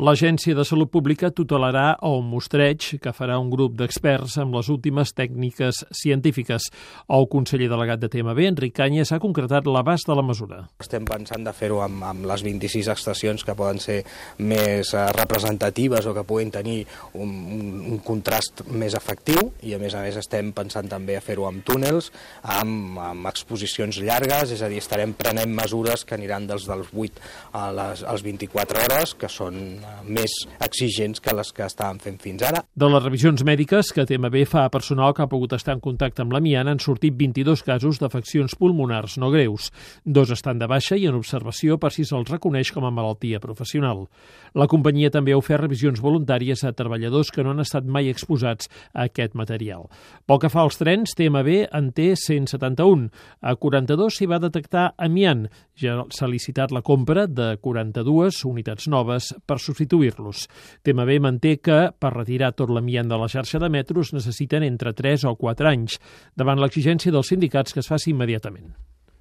L'Agència de Salut Pública tutelarà un mostreig que farà un grup d'experts amb les últimes tècniques científiques. El conseller delegat de TMB, Enric Cañas, ha concretat l'abast de la mesura. Estem pensant de fer-ho amb les 26 estacions que poden ser més representatives o que puguin tenir un contrast més efectiu, i a més estem pensant també a fer-ho amb túnels, amb exposicions llargues, és a dir, estarem prenent mesures que aniran dels 8 a les 24 hores, que són més exigents que les que estàvem fent fins ara. De les revisions mèdiques que TMB fa a personal que ha pogut estar en contacte amb l'amiant han sortit 22 casos d'afeccions pulmonars no greus. 2 estan de baixa i en observació per si se'ls reconeix com a malaltia professional. La companyia també ha ofert revisions voluntàries a treballadors que no han estat mai exposats a aquest material. Pel que fa als trens, TMB en té 171. A 42 s'hi va detectar amiant. Ja s'ha licitat la compra de 42 unitats noves per substituir-los. TMB manté que, per retirar tot l'amiant de la xarxa de metros, necessiten entre 3 o 4 anys, davant l'exigència dels sindicats que es faci immediatament.